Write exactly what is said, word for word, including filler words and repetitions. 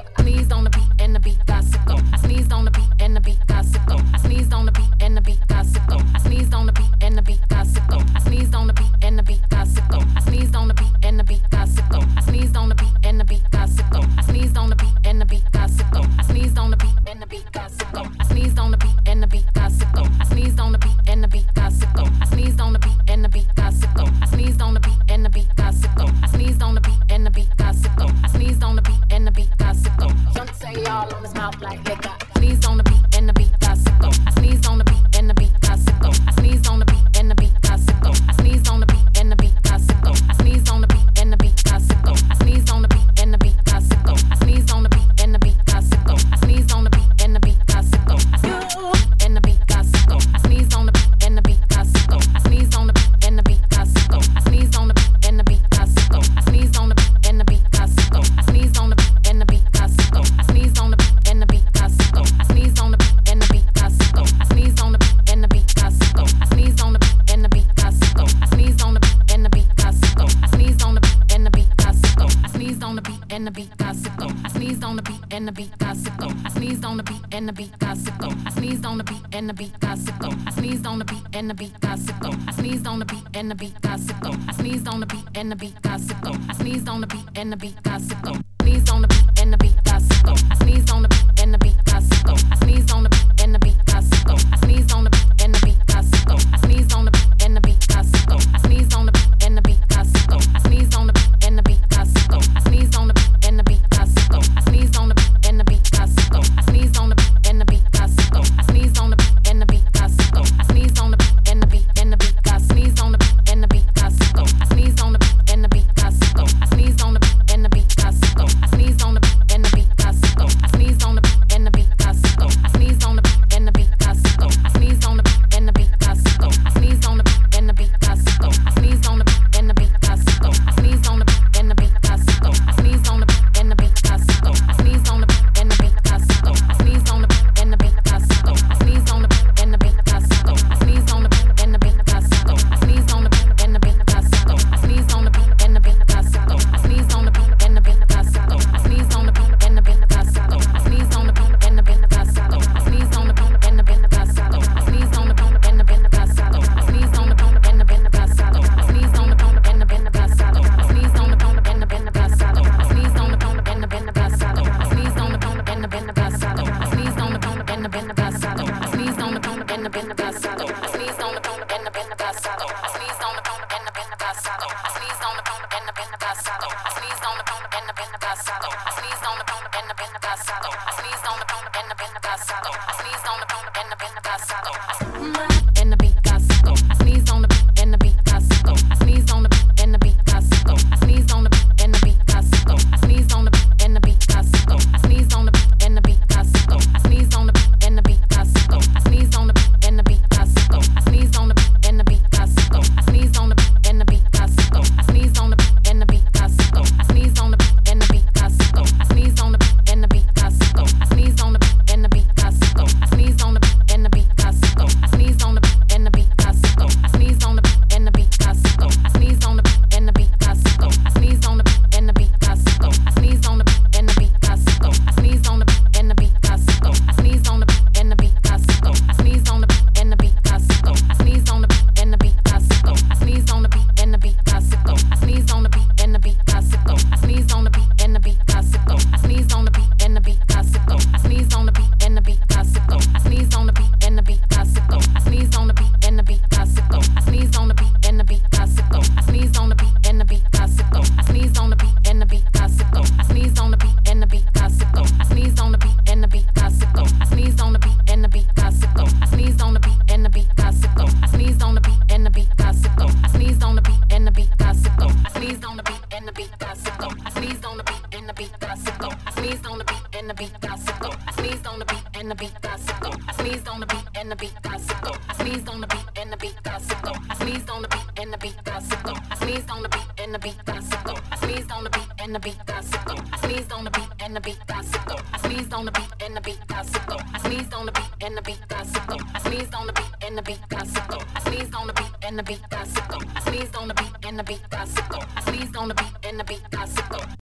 go. I sneezed on the beat and the beat got sicko. I sneezed on the beat and the beat got sicko. I sneezed on the beat and the beat got sicko. I sneezed on the beat and the beat got sicko. I sneezed on the beat and the beat got sicko. I sneezed on the beat and the beat got sicko. I sneezed on the beat and the beat got sicko. I sneezed on the beat and the beat got sicko. I sneezed on the beat and the beat got sicko. I sneezed on the beat and the beat got sicko. I sneezed on the beat and the beat got sicko. I sneezed on the beat and the beat got sicko. I sneezed on the beat and the beat got sicko. I sneezed on the beat and the beat got sicko. I sneezed on the beat and the beat got sicko. Don't say all on his mouth like liquor. I sneezed on the beat and the beat got sicko. I sneezed on the beat and the beat got sicko. I sneezed on the beat and the beat got sicko. I sneezed on the beat and the beat got sicko. I sneezed on the beat and the beat got sicko. I sneezed on the beat and the beat got sicko. I sneezed on the beat and the beat got sicko. I sneezed on the beat and the beat got sicko. I sneezed and the beat got sicko. I sneezed on the beat and the beat got sicko. I sneezed on the beat and the beat got sicko. I sneezed on the beat and the beat got sicko. I sneezed on the beat and the beat got sicko. I sneezed on the beat and the beat got sicko. I sneezed on the beat and the beat got sicko. I sneezed on the beat and the beat got sicko. I sneezed on the beat and the beat got sicko. I sneezed on the beat and the beat got sicko. I sneezed on the beat and the beat got sicko. I sneezed on the beat and the beat got sicko. I sneezed on the beat and the beat got sicko. I sneezed on the beat and the beat got sicko. I sneezed on the beat and the beat got sicko. I sneezed on the beat and the beat got sicko. I sneezed on the beat and the beat got sicko. I sneezed on the beat and the beat got sicko. I sneezed on the beat and the beat got sicko. I sneezed on the beat and the beat got sicko. Sneezed on the beat and the beat got sicko. I sneezed on the beat and the beat got sicko. I sneezed on the beat and the beat got sicko. I sneezed on the beat and the beat got sicko. I sneezed on the beat and the beat got sicko. I sneezed on the beat and the beat got sicko. I sneezed on the beat and the beat got sicko. I sneezed on the beat and the beat got sicko. I sneezed on the beat and the beat got sicko. I sneezed on the beat and the beat got sicko. I sneezed on the beat and the beat got sicko. I sneezed on the beat and the beat and the beat got sneezed on the beat and the beat got sicko. I sneezed on the beat and the beat got sicko. I sneezed on the beat and the beat got sicko. I sneezed on the beat and the beat got sicko. I sneezed on the beat and the beat got sicko. I sneezed on the beat and the beat got sicko. I sneezed on the beat and the beat got sicko. I sneezed on the beat and the beat got sicko. I sneezed on the beat and the beat got sicko. I sneezed on the beat and the beat got sicko. I sneezed on the beat and the beat got sicko. I sneezed on the beat and the beat got sicko. I sneezed on the beat and the beat got sicko. I sneezed on the beat and the beat got sicko. I sneezed on the beat and the beat got sicko. I sneezed on the beat and the beat got sicko. I sneezed on the beat and the beat got sicko. I sneezed on the beat and the beat got sicko. I sneezed on the beat and the beat got sicko. I sneezed on the beat and the beat got sicko. I sneezed on the beat and the beat got sicko. I sneezed on the beat and the beat got sicko. I sneezed on the beat and the beat got sicko. I sneezed on the beat and the beat got sicko. I sneezed on the beat and the beat got sicko. I sneezed on the beat and the beat got sicko. I sneezed on the beat and the beat got sicko. I sneezed on the beat and the beat got sicko. I sneezed on the beat and the beat got sicko. I sneezed on the beat and the beat got sicko. I sneezed on the beat and the beat got sicko. I sneezed on the beat and the beat got sicko. I sneezed on the beat and the beat got sicko. I sneezed on the beat and the beat got sicko. I sneezed on the beat and the beat got sicko. I sneezed on the beat and the beat got sicko. And the beat got sicko. I sneezed on the beat and the beat got sicko. I sneezed on the beat and the beat got sicko. I sneezed on the beat and the beat got sicko. I sneezed on the beat and the beat got sicko. I sneezed on the beat and the beat got sicko. I sneezed on the beat and the beat got sicko. I sneezed on the beat and the beat got sicko. I sneezed on the beat and the beat got sicko. I sneezed on the beat and the beat got sicko. I sneezed on the beat and the beat got sicko. I sneezed on the beat and the beat got sicko. I sneezed on the beat and the beat got sicko. I sneezed on the beat and the beat got sicko. I sneezed on the beat and the beat got sicko. I sneezed on the beat and the beat got sicko. I sneezed on the beat and the beat got sicko. I sneezed on the beat and the beat got sicko. I sneezed on the beat and the beat got sicko. I sneezed on the beat and the beat got sicko. I sneezed on the beat and the beat got sicko. I sneezed on the beat and the beat got sicko. I sneezed on the beat and the beat got sicko. I sneezed on the beat and the beat got sicko. I sneezed on the beat and the beat got sicko. I sneezed on the beat and the beat got sicko. I sneezed on the beat and the beat got sicko. I sneezed on the beat and the beat got sicko. I sneezed on the beat and the beat got sicko. I sneezed on the beat and the beat got sicko. I sneezed on the beat and the beat got sicko. I sneezed on the beat and the beat got sicko. I sneezed on the beat and the beat got sicko. I sneezed on the beat and the beat got sicko. I sneezed on the beat and the beat got sicko. I sneezed on the beat and the beat got sicko. I sneezed on the beat and the beat got sicko. I sneezed on the beat and the beat got sicko. I sneezed on the beat and the beat got sicko. I sneezed on the beat and the beat got sicko. I sneezed on the beat and the beat got sicko. I sneezed on the beat and the beat got sicko. I sneezed on the beat and the beat got sicko. I sneezed on the beat and the beat got sicko. I sneezed on the beat and the beat got sicko. I sneezed on the beat and the beat got sicko. I sneezed on the beat and the beat got sicko. I sneezed on the beat and the beat got sicko. I sneezed on the beat and the beat got sicko. I sneezed on the beat and the beat got sicko. I sneezed on the beat and the beat got sicko. I sneezed on the beat and the beat got sicko. I sneezed on the beat and the beat got sicko. I sneezed on the beat and the beat got sicko. I sneezed on the beat and the beat got sicko. I sneezed on the beat and the beat got sicko.